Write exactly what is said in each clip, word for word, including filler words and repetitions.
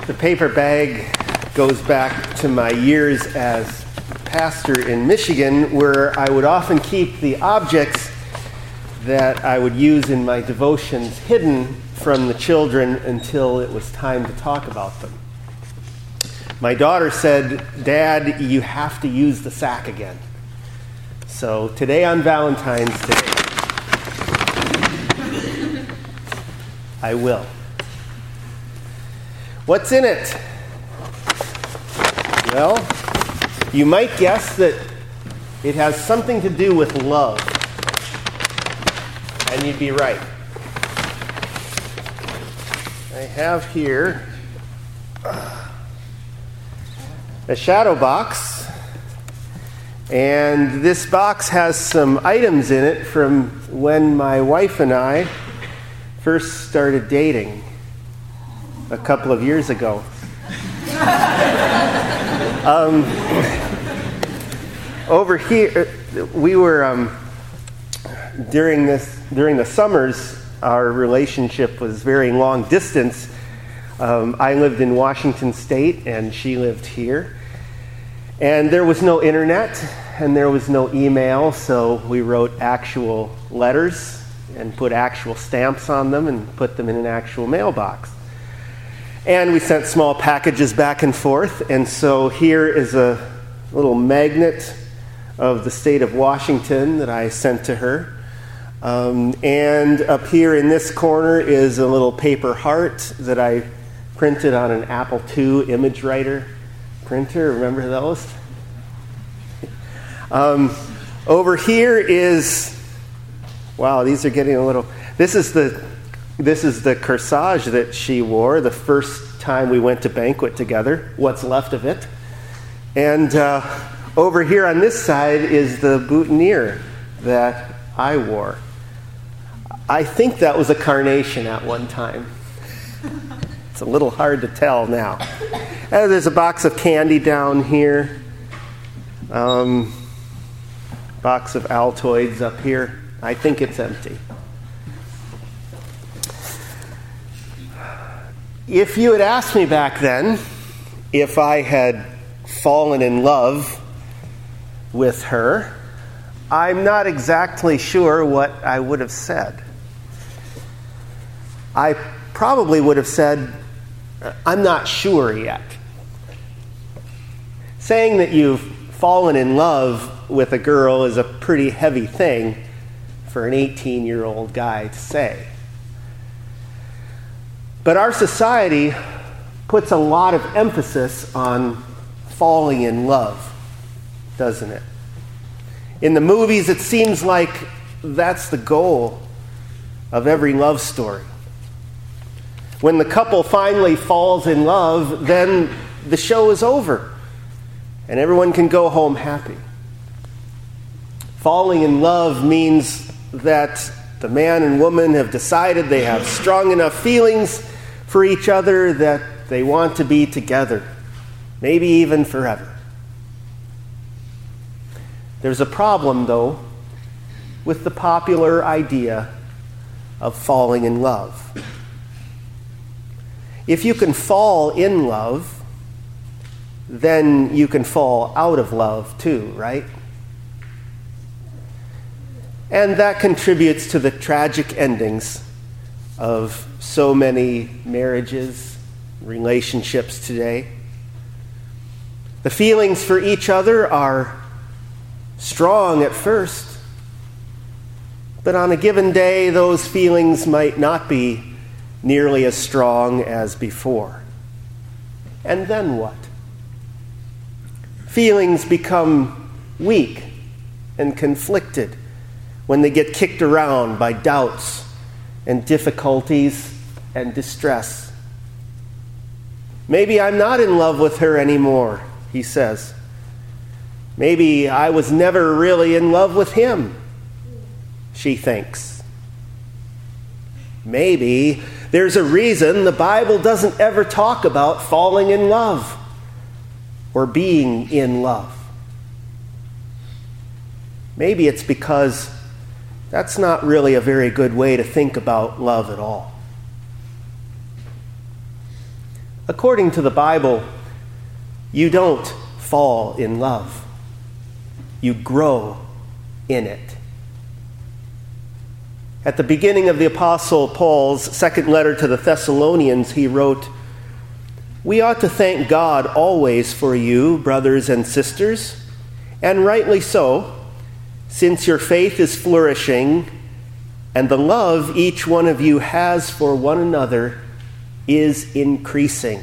The paper bag goes back to my years as pastor in Michigan, where I would often keep the objects that I would use in my devotions hidden from the children until it was time to talk about them. My daughter said, "Dad, you have to use the sack again." So today on Valentine's Day, I will. What's in it? Well, you might guess that it has something to do with love. And you'd be right. I have here a shadow box. And this box has some items in it from when my wife and I first started dating a couple of years ago. um, over here, we were um, during this during the summers. Our relationship was very long distance. Um, I lived in Washington State, and she lived here. And there was no internet, and there was no email, so we wrote actual letters and put actual stamps on them and put them in an actual mailbox. And we sent small packages back and forth, and so here is a little magnet of the state of Washington that I sent to her. Um, and up here in this corner is a little paper heart that I printed on an Apple two image writer printer. Remember those? um, over here is, wow, these are getting a little, this is the this is the corsage that she wore the first time we went to banquet together, what's left of it. And uh, over here on this side is the boutonniere that I wore. I think that was a carnation at one time. It's a little hard to tell now. And there's a box of candy down here. Um, box of Altoids up here. I think it's empty. If you had asked me back then if I had fallen in love with her, I'm not exactly sure what I would have said. I probably would have said, "I'm not sure yet." Saying that you've fallen in love with a girl is a pretty heavy thing for an eighteen-year-old guy to say. But our society puts a lot of emphasis on falling in love, doesn't it? In the movies, it seems like that's the goal of every love story. When the couple finally falls in love, then the show is over, and everyone can go home happy. Falling in love means that the man and woman have decided they have strong enough feelings for each other that they want to be together, maybe even forever. There's a problem, though, with the popular idea of falling in love. If you can fall in love, then you can fall out of love too, right? And that contributes to the tragic endings of so many marriages, relationships today. The feelings for each other are strong at first, but on a given day, those feelings might not be nearly as strong as before. And then what? Feelings become weak and conflicted when they get kicked around by doubts and difficulties and distress. Maybe I'm not in love with her anymore, he says. Maybe I was never really in love with him, she thinks. Maybe there's a reason the Bible doesn't ever talk about falling in love or being in love. Maybe it's because that's not really a very good way to think about love at all. According to the Bible, you don't fall in love. You grow in it. At the beginning of the Apostle Paul's second letter to the Thessalonians, he wrote, "We ought to thank God always for you, brothers and sisters, and rightly so, since your faith is flourishing, and the love each one of you has for one another is increasing."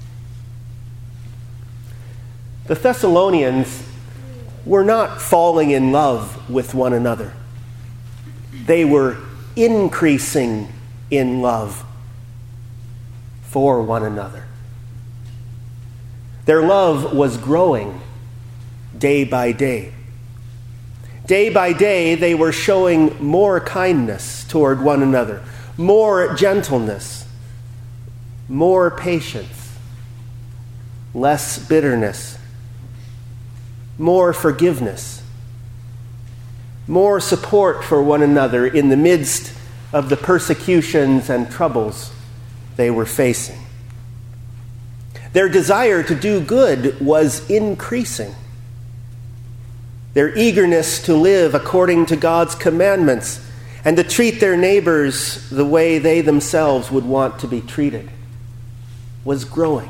The Thessalonians were not falling in love with one another. They were increasing in love for one another. Their love was growing day by day. Day by day, they were showing more kindness toward one another, more gentleness, more patience, less bitterness, more forgiveness, more support for one another in the midst of the persecutions and troubles they were facing. Their desire to do good was increasing. Their eagerness to live according to God's commandments and to treat their neighbors the way they themselves would want to be treated was growing.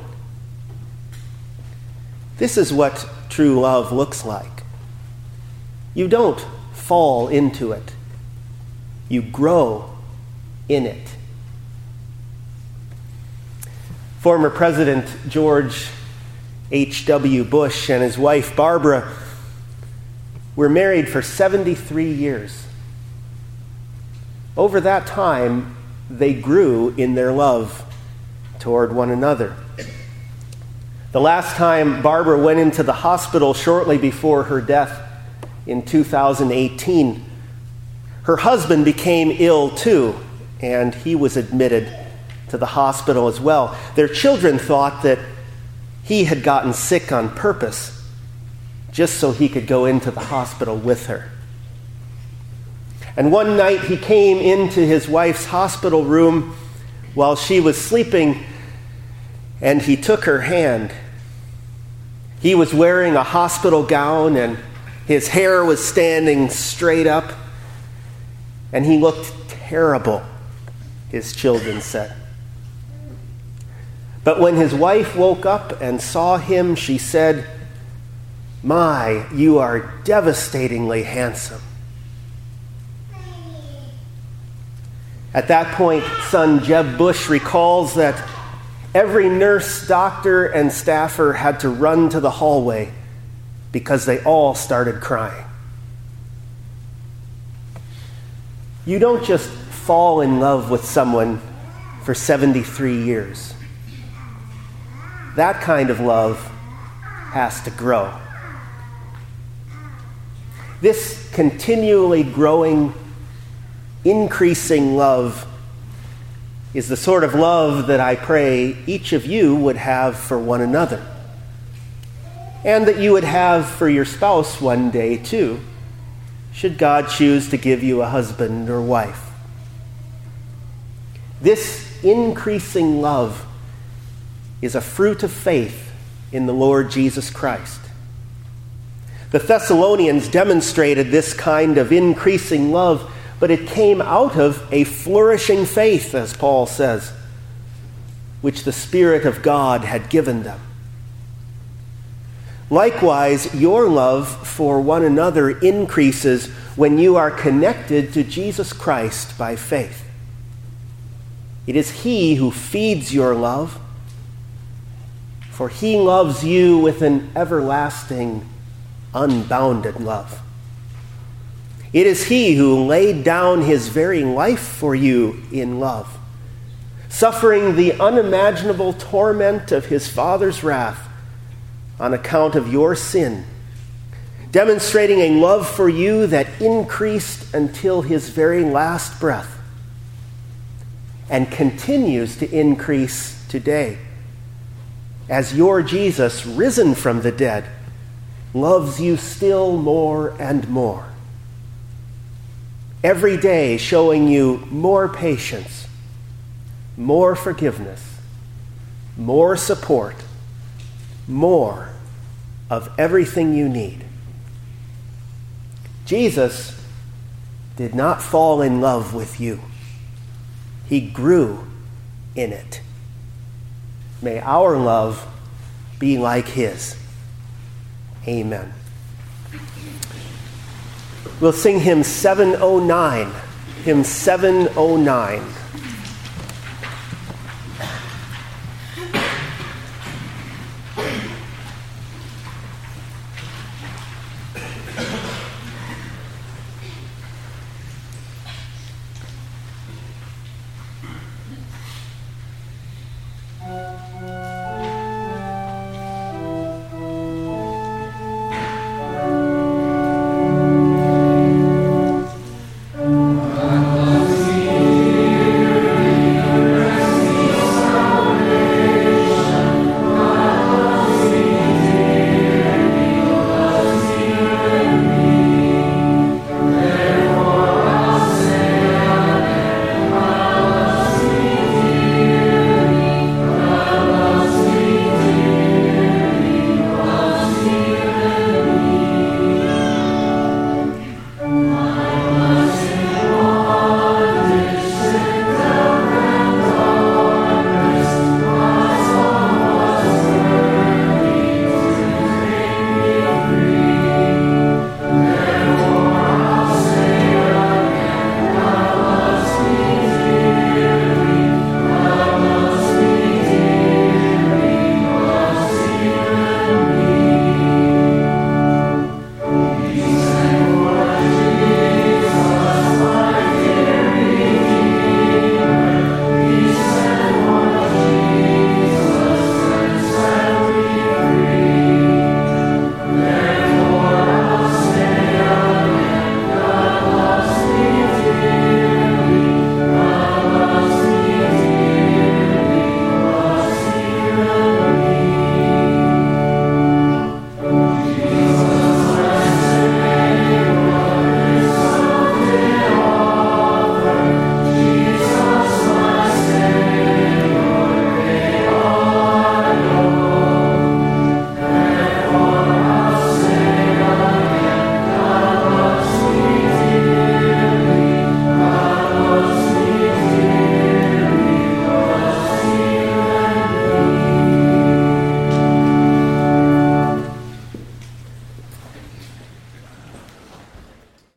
This is what true love looks like. You don't fall into it. You grow in it. Former President George H W Bush and his wife Barbara were married for seventy-three years. Over that time, they grew in their love toward one another. The last time Barbara went into the hospital shortly before her death in two thousand eighteen, her husband became ill too, and he was admitted to the hospital as well. Their children thought that he had gotten sick on purpose just so he could go into the hospital with her. And one night he came into his wife's hospital room while she was sleeping, and he took her hand. He was wearing a hospital gown, and his hair was standing straight up, and he looked terrible, his children said. But when his wife woke up and saw him, she said, "My, you are devastatingly handsome." At that point, son Jeb Bush recalls that every nurse, doctor, and staffer had to run to the hallway because they all started crying. You don't just fall in love with someone for seventy-three years. That kind of love has to grow. This continually growing, increasing love is the sort of love that I pray each of you would have for one another, and that you would have for your spouse one day too, should God choose to give you a husband or wife. This increasing love is a fruit of faith in the Lord Jesus Christ. The Thessalonians demonstrated this kind of increasing love, but it came out of a flourishing faith, as Paul says, which the Spirit of God had given them. Likewise, your love for one another increases when you are connected to Jesus Christ by faith. It is He who feeds your love, for He loves you with an everlasting, unbounded love. It is He who laid down His very life for you in love, suffering the unimaginable torment of His Father's wrath on account of your sin, demonstrating a love for you that increased until His very last breath and continues to increase today, as your Jesus, risen from the dead, loves you still more and more, every day showing you more patience, more forgiveness, more support, more of everything you need. Jesus did not fall in love with you. He grew in it. May our love be like his. Amen. We'll sing hymn seven oh nine. Hymn seven oh nine.